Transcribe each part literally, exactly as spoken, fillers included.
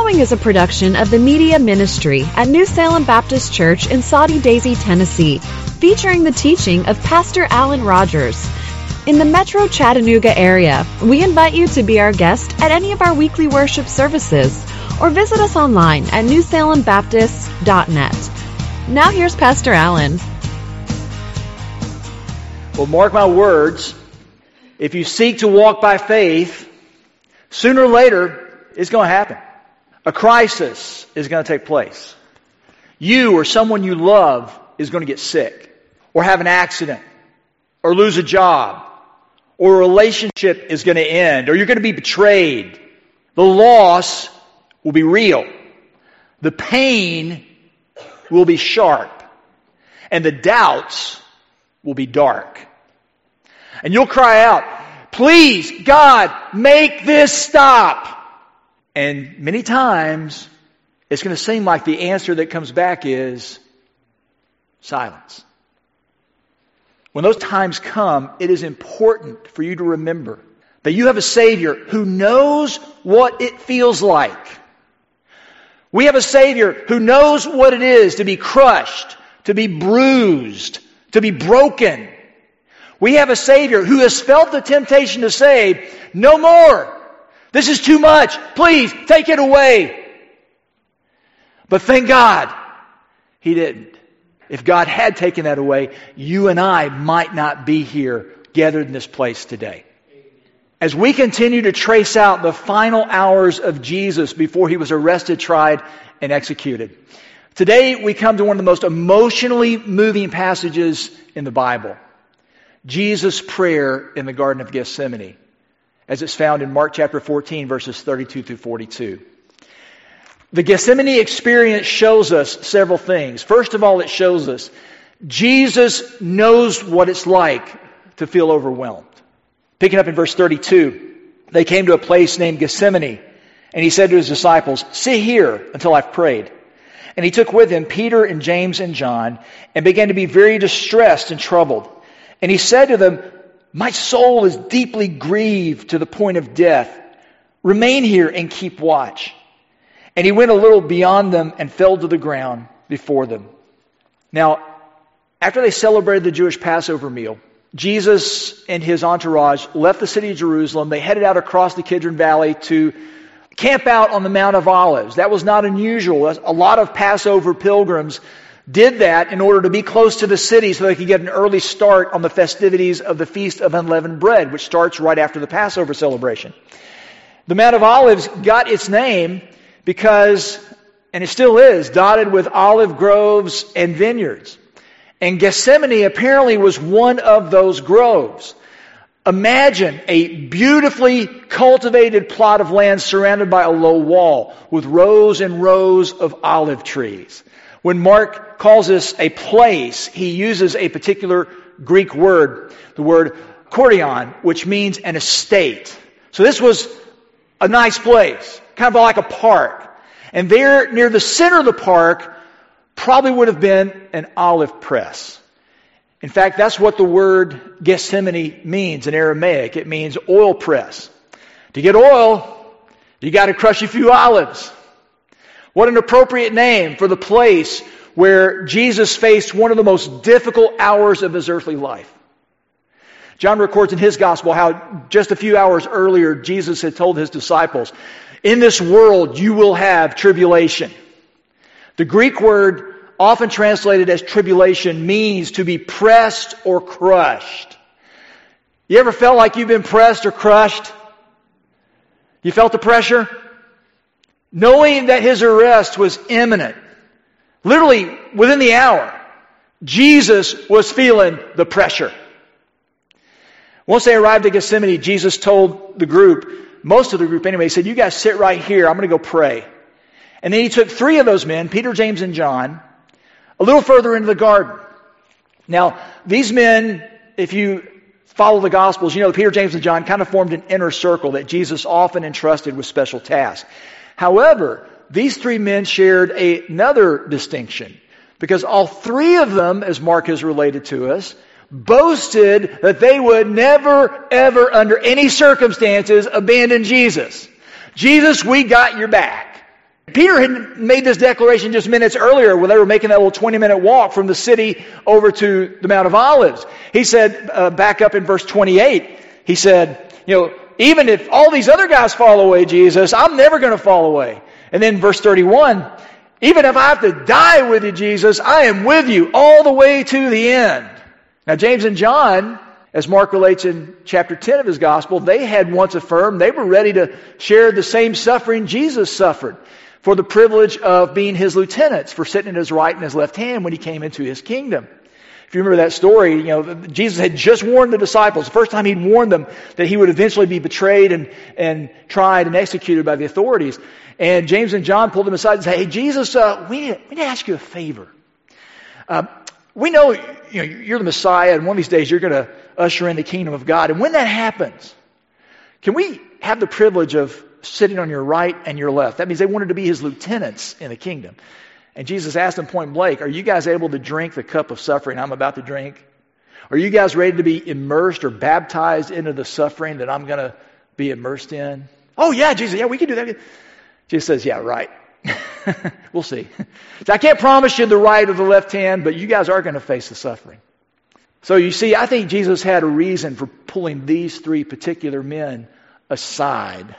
following is a production of the Media Ministry at New Salem Baptist Church in Soddy Daisy, Tennessee, featuring the teaching of Pastor Alan Rogers. In the Metro Chattanooga area, we invite you to be our guest at any of our weekly worship services or visit us online at new salem baptist dot net. Now here's Pastor Alan. Well, mark my words, if you seek to walk by faith, sooner or later, it's going to happen. A crisis is going to take place. You or someone you love is going to get sick, or have an accident, or lose a job, or a relationship is going to end, or you're going to be betrayed. The loss will be real. The pain will be sharp. And the doubts will be dark. And you'll cry out, "Please, God, make this stop." And many times, it's going to seem like the answer that comes back is silence. When those times come, it is important for you to remember that you have a Savior who knows what it feels like. We have a Savior who knows what it is to be crushed, to be bruised, to be broken. We have a Savior who has felt the temptation to say, "No more. This is too much. Please, take it away." But thank God, He didn't. If God had taken that away, you and I might not be here gathered in this place today. As we continue to trace out the final hours of Jesus before He was arrested, tried, and executed, today we come to one of the most emotionally moving passages in the Bible. Jesus' prayer in the Garden of Gethsemane, as it's found in Mark chapter fourteen, verses thirty-two through forty-two. The Gethsemane experience shows us several things. First of all, it shows us Jesus knows what it's like to feel overwhelmed. Picking up in verse thirty-two, they came to a place named Gethsemane, and He said to His disciples, "Sit here until I've prayed." And He took with Him Peter and James and John, and began to be very distressed and troubled. And He said to them, "My soul is deeply grieved to the point of death. Remain here and keep watch." And He went a little beyond them and fell to the ground before them. Now, after they celebrated the Jewish Passover meal, Jesus and His entourage left the city of Jerusalem. They headed out across the Kidron Valley to camp out on the Mount of Olives. That was not unusual. A lot of Passover pilgrims did that in order to be close to the city so they could get an early start on the festivities of the Feast of Unleavened Bread, which starts right after the Passover celebration. The Mount of Olives got its name because, and it still is, dotted with olive groves and vineyards. And Gethsemane apparently was one of those groves. Imagine a beautifully cultivated plot of land surrounded by a low wall with rows and rows of olive trees. When Mark calls this a place, he uses a particular Greek word, the word kordion, which means an estate. So this was a nice place, kind of like a park. And there, near the center of the park, probably would have been an olive press. In fact, that's what the word Gethsemane means in Aramaic. It means oil press. To get oil, you got to crush a few olives. What an appropriate name for the place where Jesus faced one of the most difficult hours of His earthly life. John records in his gospel how just a few hours earlier Jesus had told His disciples, "In this world you will have tribulation." The Greek word often translated as tribulation means to be pressed or crushed. You ever felt like you've been pressed or crushed? You felt the pressure? Knowing that His arrest was imminent, literally within the hour, Jesus was feeling the pressure. Once they arrived at Gethsemane, Jesus told the group, most of the group anyway, He said, "You guys sit right here. I'm going to go pray." And then He took three of those men, Peter, James, and John, a little further into the garden. Now, these men, if you follow the Gospels, you know that Peter, James, and John kind of formed an inner circle that Jesus often entrusted with special tasks. However, these three men shared a, another distinction, because all three of them, as Mark has related to us, boasted that they would never, ever, under any circumstances, abandon Jesus. Jesus, we got your back. Peter had made this declaration just minutes earlier when they were making that little twenty-minute walk from the city over to the Mount of Olives. He said, uh, back up in verse twenty-eight, he said, you know, even if all these other guys fall away, Jesus, I'm never going to fall away. And then verse thirty-one, even if I have to die with you, Jesus, I am with you all the way to the end. Now, James and John, as Mark relates in chapter ten of his gospel, they had once affirmed they were ready to share the same suffering Jesus suffered for the privilege of being his lieutenants, for sitting at his right and his left hand when he came into his kingdom. If you remember that story, you know, Jesus had just warned the disciples, the first time he'd warned them that he would eventually be betrayed and, and tried and executed by the authorities. And James and John pulled him aside and said, hey, Jesus, uh, we, need, we need to ask you a favor. Uh, we know, you know you're the Messiah, and one of these days you're going to usher in the kingdom of God. And when that happens, can we have the privilege of sitting on your right and your left? That means they wanted to be his lieutenants in the kingdom. And Jesus asked them point blank, are you guys able to drink the cup of suffering I'm about to drink? Are you guys ready to be immersed or baptized into the suffering that I'm going to be immersed in? Oh yeah, Jesus, yeah, we can do that. Jesus says, yeah, right. We'll see. So I can't promise you the right or the left hand, but you guys are going to face the suffering. So you see, I think Jesus had a reason for pulling these three particular men aside.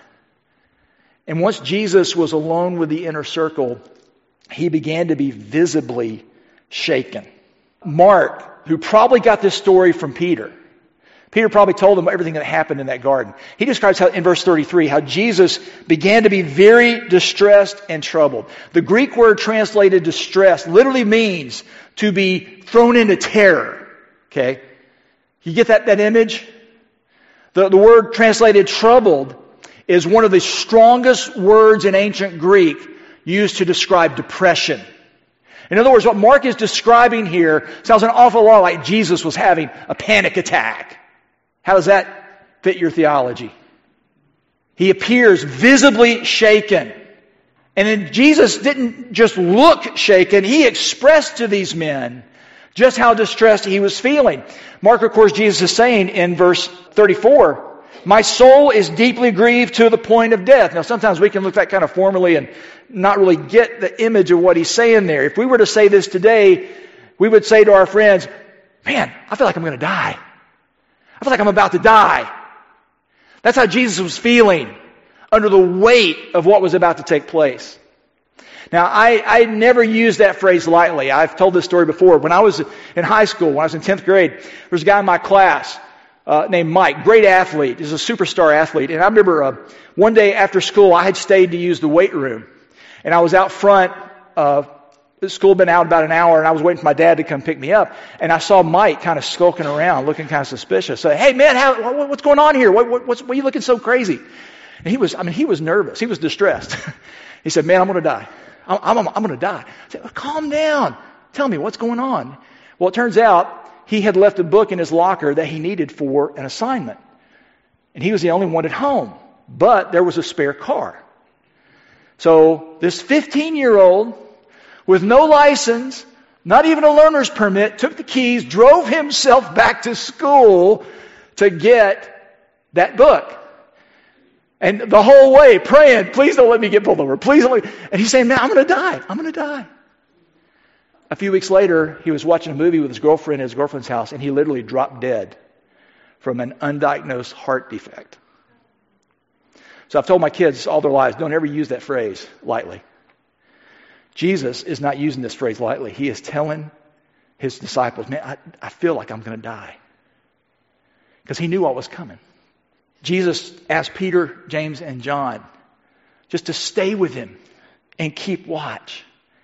And once Jesus was alone with the inner circle, he began to be visibly shaken. Mark, who probably got this story from Peter, Peter probably told him everything that happened in that garden. He describes how, in verse thirty-three, how Jesus began to be very distressed and troubled. The Greek word translated distressed literally means to be thrown into terror. Okay? You get that, that image? The, the word translated troubled is one of the strongest words in ancient Greek used to describe depression. In other words, what Mark is describing here sounds an awful lot like Jesus was having a panic attack. How does that fit your theology? He appears visibly shaken. And then Jesus didn't just look shaken, he expressed to these men just how distressed he was feeling. Mark records Jesus is saying in verse thirty-four, my soul is deeply grieved to the point of death. Now, sometimes we can look at that kind of formally and not really get the image of what he's saying there. If we were to say this today, we would say to our friends, man, I feel like I'm going to die. I feel like I'm about to die. That's how Jesus was feeling under the weight of what was about to take place. Now, I, I never used that phrase lightly. I've told this story before. When I was in high school, when I was in tenth grade, there was a guy in my class Uh, named Mike, great athlete. He's a superstar athlete. And I remember uh, one day after school, I had stayed to use the weight room. And I was out front. Uh, school had been out about an hour, and I was waiting for my dad to come pick me up. And I saw Mike kind of skulking around, looking kind of suspicious. So, hey, man, how, what, what's going on here? What, what, what's, why are you looking so crazy? And he was, I mean, he was nervous. He was distressed. He said, man, I'm going to die. I'm, I'm, I'm going to die. I said, well, calm down. Tell me, what's going on? Well, it turns out, he had left a book in his locker that he needed for an assignment. And he was the only one at home. But there was a spare car. So this fifteen-year-old with no license, not even a learner's permit, took the keys, drove himself back to school to get that book. And the whole way praying, please don't let me get pulled over. Please don't let me. And he's saying, man, I'm going to die. I'm going to die. A few weeks later, he was watching a movie with his girlfriend at his girlfriend's house, and he literally dropped dead from an undiagnosed heart defect. So I've told my kids all their lives, don't ever use that phrase lightly. Jesus is not using this phrase lightly. He is telling his disciples, man, I, I feel like I'm going to die. Because he knew what was coming. Jesus asked Peter, James, and John just to stay with him and keep watch.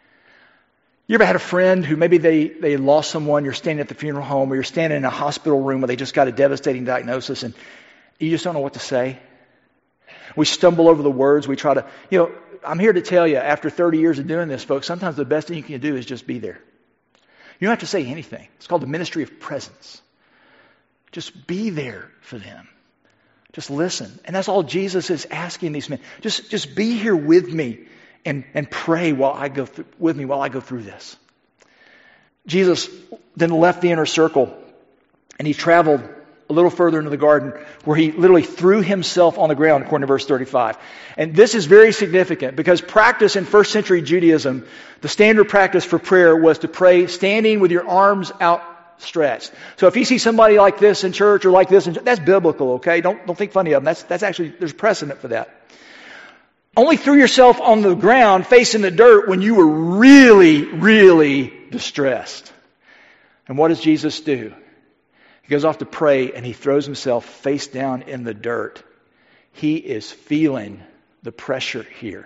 You ever had a friend who maybe they, they lost someone, you're standing at the funeral home, or you're standing in a hospital room where they just got a devastating diagnosis and you just don't know what to say? We stumble over the words, we try to, you know, I'm here to tell you, after thirty years of doing this, folks, sometimes the best thing you can do is just be there. You don't have to say anything. It's called the ministry of presence. Just be there for them. Just listen. And that's all Jesus is asking these men. Just, just be here with me. And, and pray while I go through, with me while I go through this. Jesus then left the inner circle and he traveled a little further into the garden where he literally threw himself on the ground, according to verse thirty-five. And this is very significant because practice in first century Judaism, the standard practice for prayer was to pray standing with your arms outstretched. So if you see somebody like this in church or like this in church, that's biblical, okay? Don't, don't think funny of them. That's, that's actually, there's precedent for that. Only threw yourself on the ground facing the dirt when you were really, really distressed. And what does Jesus do? He goes off to pray and he throws himself face down in the dirt. He is feeling the pressure here.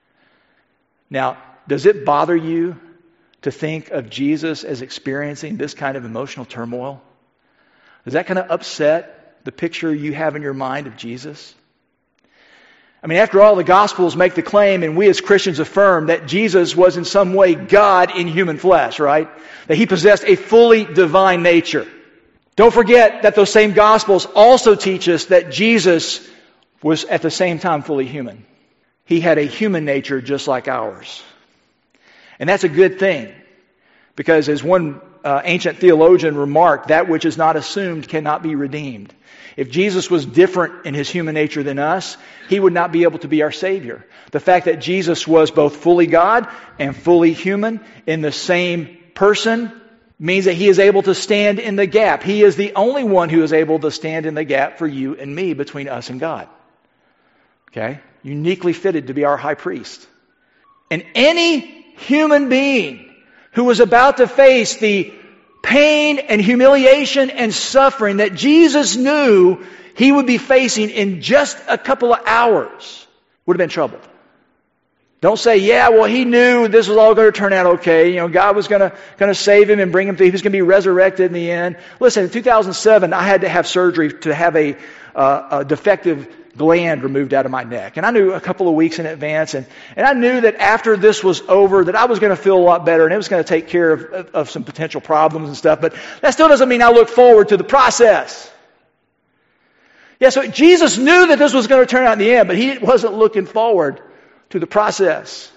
Now, does it bother you to think of Jesus as experiencing this kind of emotional turmoil? Does that kind of upset the picture you have in your mind of Jesus? I mean, after all, the Gospels make the claim, and we as Christians affirm, that Jesus was in some way God in human flesh, right? That he possessed a fully divine nature. Don't forget that those same Gospels also teach us that Jesus was at the same time fully human. He had a human nature just like ours. And that's a good thing, because as one uh, ancient theologian remarked, that which is not assumed cannot be redeemed. If Jesus was different in his human nature than us, he would not be able to be our Savior. The fact that Jesus was both fully God and fully human in the same person means that he is able to stand in the gap. He is the only one who is able to stand in the gap for you and me between us and God. Okay? Uniquely fitted to be our high priest. And any human being who was about to face the pain and humiliation and suffering that Jesus knew he would be facing in just a couple of hours would have been troubled. Don't say, yeah, well, he knew this was all going to turn out okay. You know, God was going to going to save him and bring him through. He was going to be resurrected in the end. Listen, in two thousand seven, I had to have surgery to have a, uh, a defective gland removed out of my neck. And I knew a couple of weeks in advance. And, and I knew that after this was over, that I was going to feel a lot better and it was going to take care of, of, of some potential problems and stuff. But that still doesn't mean I look forward to the process. Yeah, so Jesus knew that this was going to turn out in the end, but he wasn't looking forward to the process.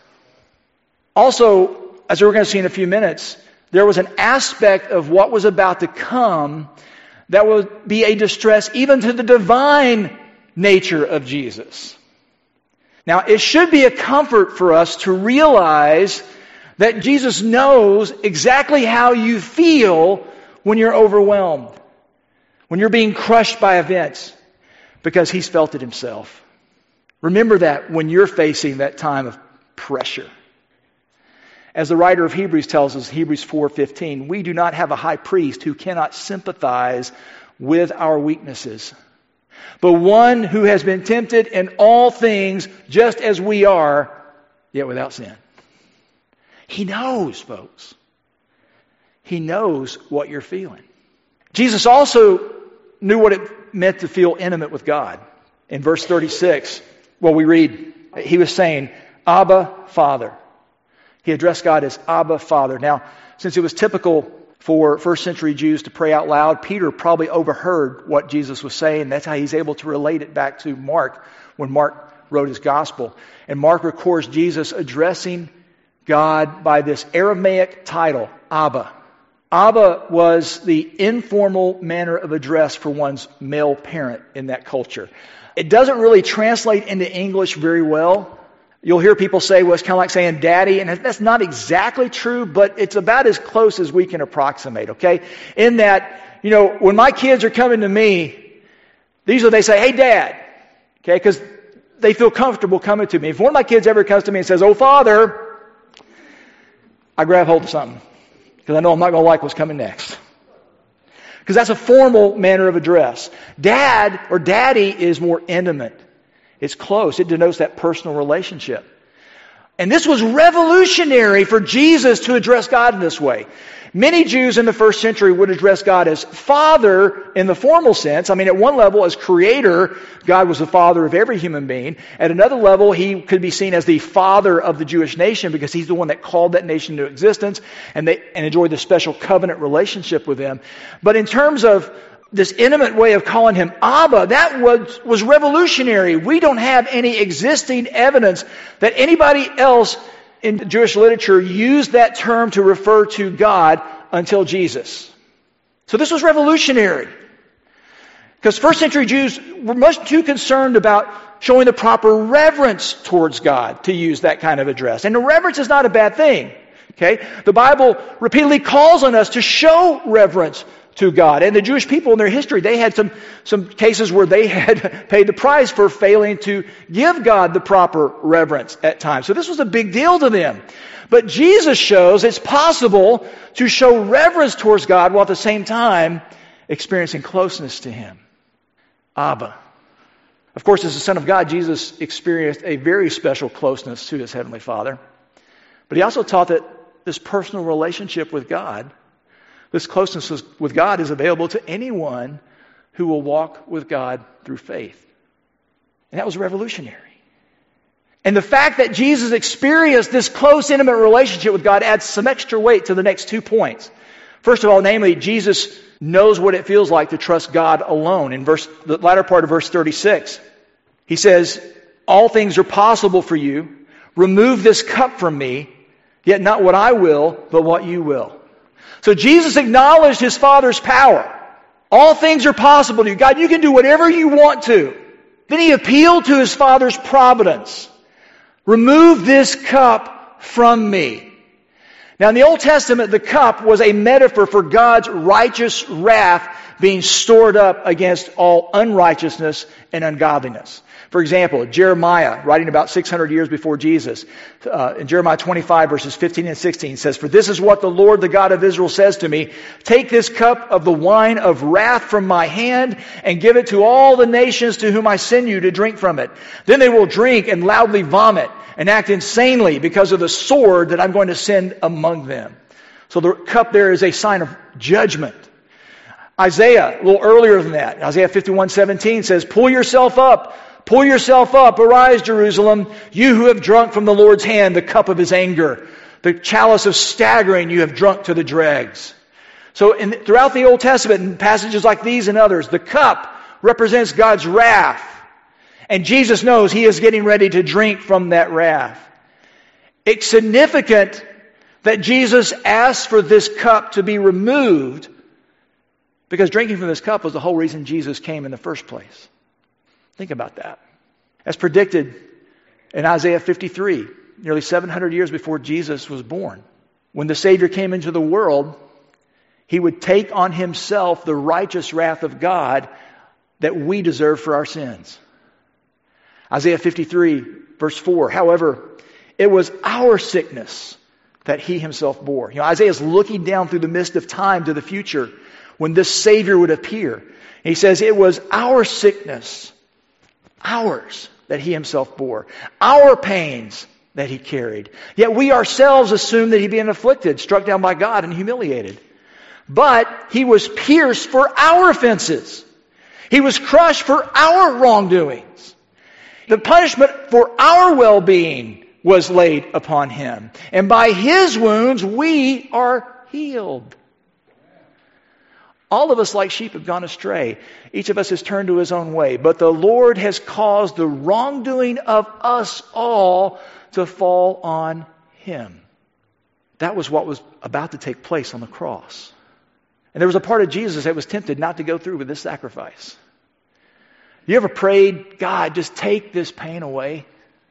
Also, as we're going to see in a few minutes, there was an aspect of what was about to come that would be a distress even to the divine nature of Jesus. Now, it should be a comfort for us to realize that Jesus knows exactly how you feel when you're overwhelmed, when you're being crushed by events, because he's felt it himself. Remember that when you're facing that time of pressure. As the writer of Hebrews tells us, Hebrews four fifteen, we do not have a high priest who cannot sympathize with our weaknesses, but one who has been tempted in all things just as we are, yet without sin. He knows, folks. He knows what you're feeling. Jesus also knew what it meant to feel intimate with God. In verse thirty-six, well, we read, he was saying, Abba, Father. He addressed God as Abba, Father. Now, since it was typical for first century Jews to pray out loud, Peter probably overheard what Jesus was saying. That's how he's able to relate it back to Mark when Mark wrote his gospel. And Mark records Jesus addressing God by this Aramaic title, Abba. Abba was the informal manner of address for one's male parent in that culture. It doesn't really translate into English very well. You'll hear people say, well, it's kind of like saying daddy, and that's not exactly true, but it's about as close as we can approximate, okay? In that, you know, when my kids are coming to me, usually they say, hey, Dad, okay, because they feel comfortable coming to me. If one of my kids ever comes to me and says, oh, Father, I grab hold of something, because I know I'm not going to like what's coming next. Because that's a formal manner of address. Dad or daddy is more intimate. It's close. It denotes that personal relationship. And this was revolutionary for Jesus to address God in this way. Many Jews in the first century would address God as Father in the formal sense. I mean, at one level, as Creator, God was the Father of every human being. At another level, He could be seen as the Father of the Jewish nation because He's the one that called that nation into existence and they and enjoyed this special covenant relationship with them. But in terms of this intimate way of calling Him Abba, that was, was revolutionary. We don't have any existing evidence that anybody else in Jewish literature used that term to refer to God until Jesus. So this was revolutionary. Because first century Jews were much too concerned about showing the proper reverence towards God to use that kind of address. And the reverence is not a bad thing. Okay? The Bible repeatedly calls on us to show reverence to God. And the Jewish people in their history, they had some, some cases where they had paid the price for failing to give God the proper reverence at times. So this was a big deal to them. But Jesus shows it's possible to show reverence towards God while at the same time experiencing closeness to Him. Abba. Of course, as the Son of God, Jesus experienced a very special closeness to His Heavenly Father. But He also taught that this personal relationship with God, this closeness with God is available to anyone who will walk with God through faith. And that was revolutionary. And the fact that Jesus experienced this close, intimate relationship with God adds some extra weight to the next two points. First of all, namely, Jesus knows what it feels like to trust God alone. In verse, the latter part of verse thirty-six, He says, all things are possible for you. Remove this cup from me, yet not what I will, but what you will. So Jesus acknowledged His Father's power. All things are possible to you. God, you can do whatever you want to. Then He appealed to His Father's providence. Remove this cup from me. Now in the Old Testament, the cup was a metaphor for God's righteous wrath being stored up against all unrighteousness and ungodliness. For example, Jeremiah, writing about six hundred years before Jesus, uh, in Jeremiah twenty-five, verses fifteen and sixteen, says, for this is what the Lord, the God of Israel, says to me, take this cup of the wine of wrath from my hand and give it to all the nations to whom I send you to drink from it. Then they will drink and loudly vomit and act insanely because of the sword that I'm going to send among them. So the cup there is a sign of judgment. Isaiah, a little earlier than that, Isaiah fifty-one seventeen says, pull yourself up, pull yourself up, arise Jerusalem, you who have drunk from the Lord's hand the cup of His anger, the chalice of staggering you have drunk to the dregs. So in, throughout the Old Testament, in passages like these and others, the cup represents God's wrath. And Jesus knows He is getting ready to drink from that wrath. It's significant that Jesus asked for this cup to be removed because drinking from this cup was the whole reason Jesus came in the first place. Think about that. As predicted in Isaiah fifty-three, nearly seven hundred years before Jesus was born, when the Savior came into the world, He would take on Himself the righteous wrath of God that we deserve for our sins. Isaiah fifty-three, verse four, however, it was our sickness that He Himself bore. You know, Isaiah is looking down through the mist of time to the future when this Savior would appear. And he says, it was our sickness, ours, that He Himself bore. Our pains that He carried. Yet we ourselves assumed that He'd been afflicted, struck down by God, and humiliated. But He was pierced for our offenses. He was crushed for our wrongdoings. The punishment for our well-being was laid upon Him. And by His wounds we are healed. All of us like sheep have gone astray. Each of us has turned to his own way. But the Lord has caused the wrongdoing of us all to fall on Him. That was what was about to take place on the cross. And there was a part of Jesus that was tempted not to go through with this sacrifice. You ever prayed, God, just take this pain away?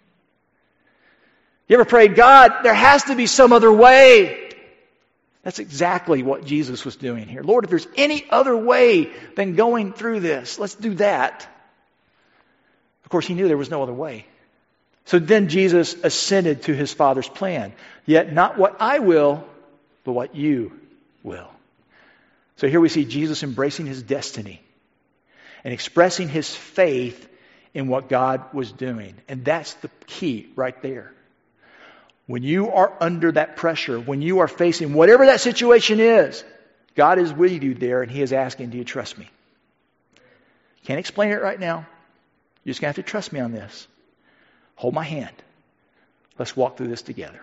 You ever prayed, God, there has to be some other way? That's exactly what Jesus was doing here. Lord, if there's any other way than going through this, let's do that. Of course, He knew there was no other way. So then Jesus assented to His Father's plan. Yet not what I will, but what you will. So here we see Jesus embracing His destiny and expressing His faith in what God was doing. And that's the key right there. When you are under that pressure, when you are facing whatever that situation is, God is with you there and He is asking, do you trust me? Can't explain it right now. You're just going to have to trust me on this. Hold my hand. Let's walk through this together.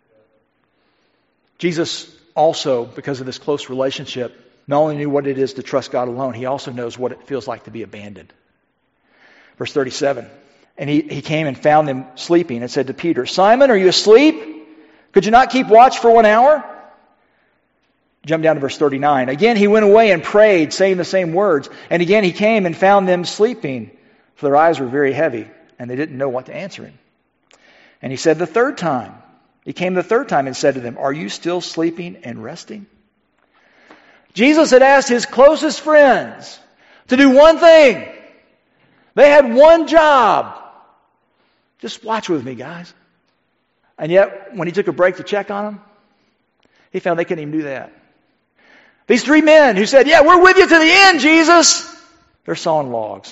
Jesus also, because of this close relationship, not only knew what it is to trust God alone, He also knows what it feels like to be abandoned. Verse thirty-seven. And he, he came and found them sleeping and said to Peter, Simon, are you asleep? Could you not keep watch for one hour? Jump down to verse thirty-nine. Again he went away and prayed, saying the same words. And again he came and found them sleeping, for their eyes were very heavy, and they didn't know what to answer him. And he said the third time, he came the third time and said to them, are you still sleeping and resting? Jesus had asked his closest friends to do one thing. They had one job. Just watch with me, guys. And yet, when he took a break to check on them, he found they couldn't even do that. These three men who said, yeah, we're with you to the end, Jesus. They're sawing logs.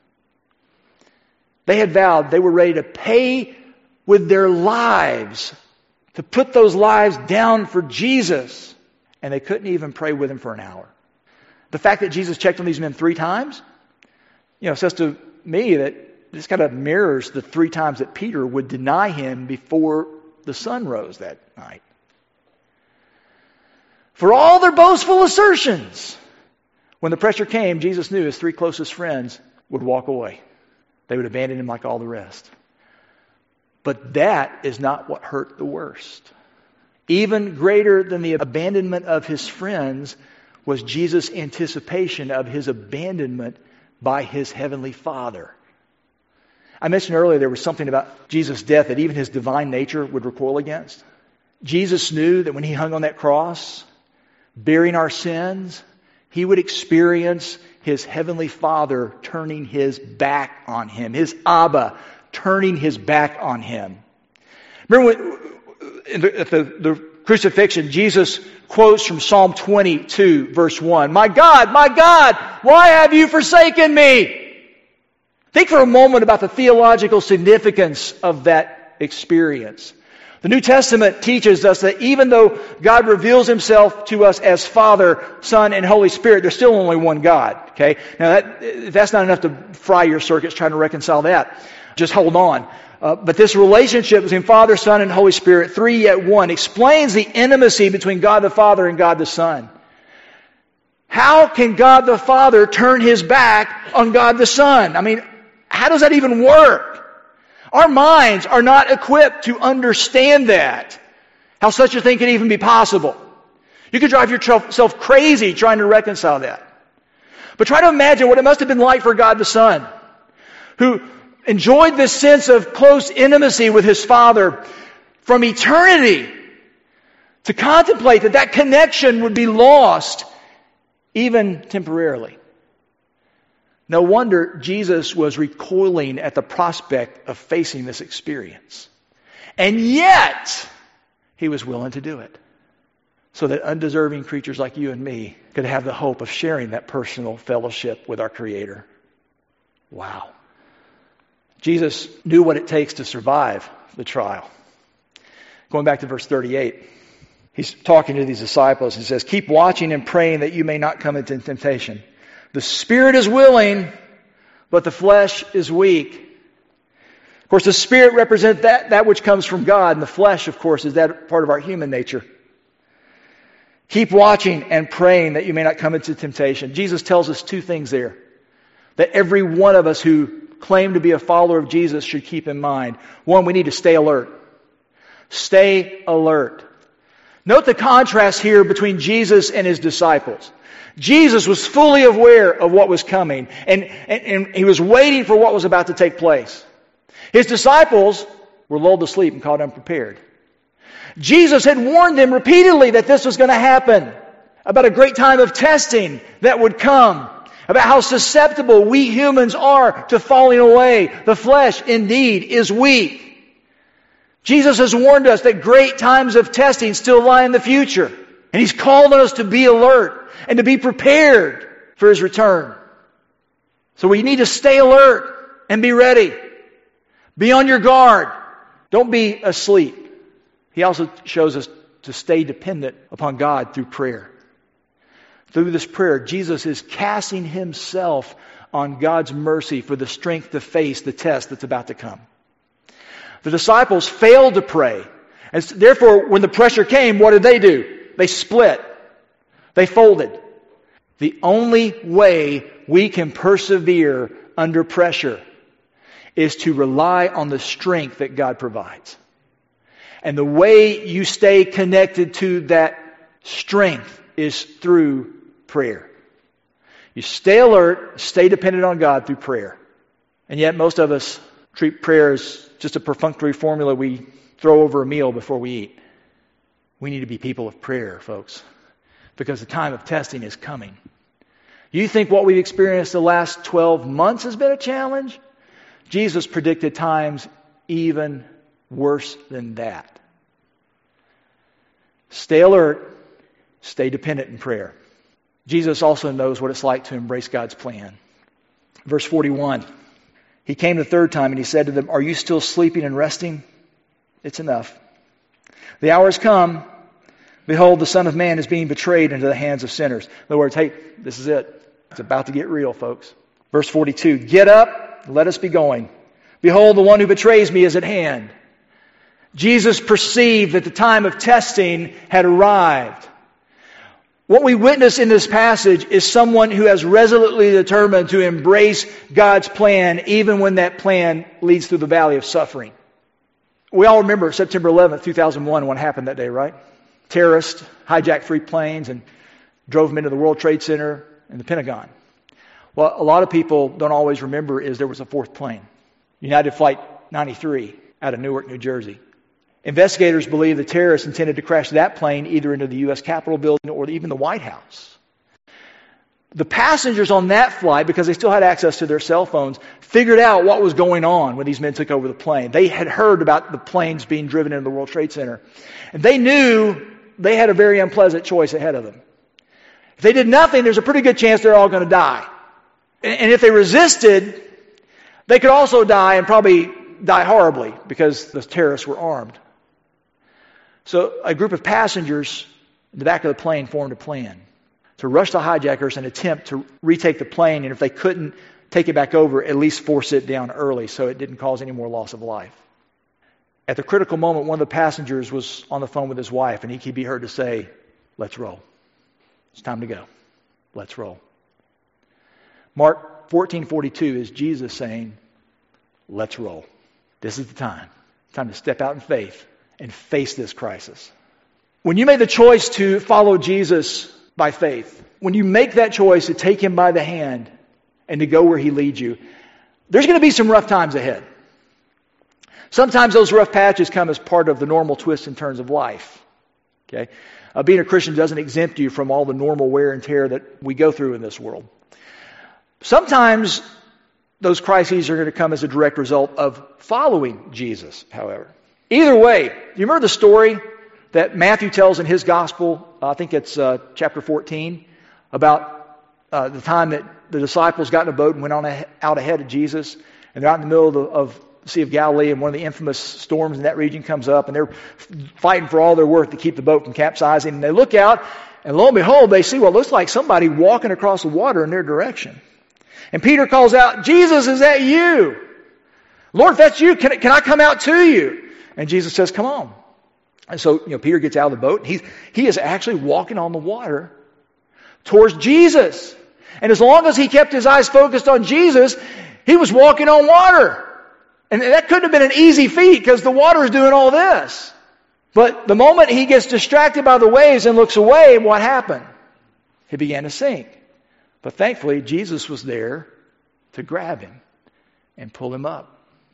They had vowed they were ready to pay with their lives, to put those lives down for Jesus. And they couldn't even pray with him for an hour. The fact that Jesus checked on these men three times, you know, says to me that this kind of mirrors the three times that Peter would deny him before the sun rose that night. For all their boastful assertions, when the pressure came, Jesus knew his three closest friends would walk away. They would abandon him like all the rest. But that is not what hurt the worst. Even greater than the abandonment of his friends was Jesus' anticipation of his abandonment by his heavenly Father. I mentioned earlier there was something about Jesus' death that even his divine nature would recoil against. Jesus knew that when he hung on that cross, bearing our sins, he would experience his heavenly Father turning his back on him, his Abba turning his back on him. Remember when, at the, the crucifixion, Jesus quotes from Psalm twenty-two, verse one, my God, my God, why have you forsaken me? Think for a moment about the theological significance of that experience. The New Testament teaches us that even though God reveals himself to us as Father, Son, and Holy Spirit, there's still only one God. Okay? Now that, that's not enough to fry your circuits trying to reconcile that. Just hold on. Uh, but this relationship between Father, Son, and Holy Spirit, three yet one, explains the intimacy between God the Father and God the Son. How can God the Father turn his back on God the Son? I mean, how does that even work? Our minds are not equipped to understand that. How such a thing can even be possible. You could drive yourself crazy trying to reconcile that. But try to imagine what it must have been like for God the Son, who enjoyed this sense of close intimacy with his Father from eternity, to contemplate that that connection would be lost, even temporarily. No wonder Jesus was recoiling at the prospect of facing this experience. And yet, he was willing to do it, so that undeserving creatures like you and me could have the hope of sharing that personal fellowship with our Creator. Wow. Jesus knew what it takes to survive the trial. Going back to verse thirty-eight, he's talking to these disciples and says, keep watching and praying that you may not come into temptation. The spirit is willing, but the flesh is weak. Of course, the spirit represents that, that which comes from God, and the flesh, of course, is that part of our human nature. Keep watching and praying that you may not come into temptation. Jesus tells us two things there that every one of us who claim to be a follower of Jesus should keep in mind. One, we need to stay alert. Stay alert. Note the contrast here between Jesus and his disciples. Jesus was fully aware of what was coming, and, and, and he was waiting for what was about to take place. His disciples were lulled to sleep and caught unprepared. Jesus had warned them repeatedly that this was going to happen, about a great time of testing that would come, about how susceptible we humans are to falling away. The flesh, indeed, is weak. Jesus has warned us that great times of testing still lie in the future. And he's called on us to be alert and to be prepared for his return. So we need to stay alert and be ready. Be on your guard. Don't be asleep. He also shows us to stay dependent upon God through prayer. Through this prayer, Jesus is casting himself on God's mercy for the strength to face the test that's about to come. The disciples failed to pray. And therefore, when the pressure came, what did they do? They split. They folded. The only way we can persevere under pressure is to rely on the strength that God provides. And the way you stay connected to that strength is through prayer. You stay alert, stay dependent on God through prayer. And yet most of us treat prayer as just a perfunctory formula we throw over a meal before we eat. We need to be people of prayer, folks, because the time of testing is coming. You think what we've experienced the last twelve months has been a challenge? Jesus predicted times even worse than that. Stay alert, stay dependent in prayer. Jesus also knows what it's like to embrace God's plan. Verse forty-one, he came the third time and he said to them, "Are you still sleeping and resting? It's enough. The hour has come. Behold, the Son of Man is being betrayed into the hands of sinners." In other words, hey, this is it. It's about to get real, folks. Verse forty-two, "Get up, let us be going. Behold, the one who betrays me is at hand." Jesus perceived that the time of testing had arrived. What we witness in this passage is someone who has resolutely determined to embrace God's plan even when that plan leads through the valley of suffering. We all remember September eleventh, two thousand one, what happened that day, right? Terrorists hijacked three planes and drove them into the World Trade Center and the Pentagon. What a lot of people don't always remember is there was a fourth plane, United Flight ninety-three, out of Newark, New Jersey. Investigators believe the terrorists intended to crash that plane either into the U S Capitol building or even the White House. The passengers on that flight, because they still had access to their cell phones, figured out what was going on when these men took over the plane. They had heard about the planes being driven into the World Trade Center. And they knew they had a very unpleasant choice ahead of them. If they did nothing, there's a pretty good chance they're all going to die. And if they resisted, they could also die and probably die horribly because the terrorists were armed. So a group of passengers in the back of the plane formed a plan to rush the hijackers and attempt to retake the plane, and if they couldn't take it back over, at least force it down early so it didn't cause any more loss of life. At the critical moment, one of the passengers was on the phone with his wife, and he could be heard to say, "Let's roll. It's time to go. Let's roll." Mark fourteen forty-two is Jesus saying, "Let's roll. This is the time. It's time to step out in faith and face this crisis." When you make the choice to follow Jesus by faith, when you make that choice to take Him by the hand and to go where He leads you, there's going to be some rough times ahead. Sometimes those rough patches come as part of the normal twists and turns of life. Okay, uh, being a Christian doesn't exempt you from all the normal wear and tear that we go through in this world. Sometimes those crises are going to come as a direct result of following Jesus, however. Either way, do you remember the story that Matthew tells in his gospel? Uh, I think it's uh, chapter fourteen, about uh, the time that the disciples got in a boat and went on a, out ahead of Jesus, and they're out in the middle of the, of the Sea of Galilee, and one of the infamous storms in that region comes up, and they're fighting for all their worth to keep the boat from capsizing. And they look out, and lo and behold, they see what looks like somebody walking across the water in their direction. And Peter calls out, "Jesus, is that you? Lord, if that's you, can, can I come out to you?" And Jesus says, "Come on." And so, you know, Peter gets out of the boat. And he's, he is actually walking on the water towards Jesus. And as long as he kept his eyes focused on Jesus, he was walking on water. And that couldn't have been an easy feat because the water is doing all this. But the moment he gets distracted by the waves and looks away, what happened? He began to sink. But thankfully, Jesus was there to grab him and pull him up.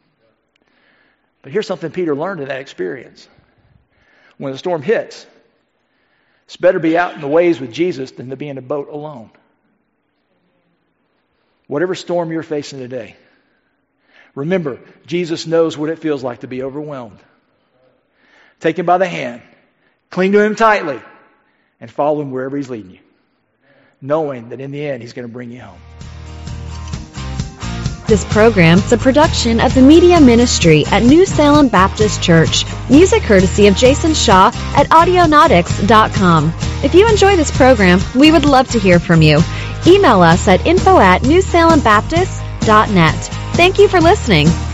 But here's something Peter learned in that experience. When the storm hits, it's better to be out in the waves with Jesus than to be in a boat alone. Whatever storm you're facing today, remember, Jesus knows what it feels like to be overwhelmed. Take Him by the hand, cling to Him tightly, and follow Him wherever He's leading you, knowing that in the end He's going to bring you home. This program is a production of the Media Ministry at New Salem Baptist Church. Music courtesy of Jason Shaw at audionautics dot com. If you enjoy this program, we would love to hear from you. Email us at info at new salem baptist dot net. Thank you for listening.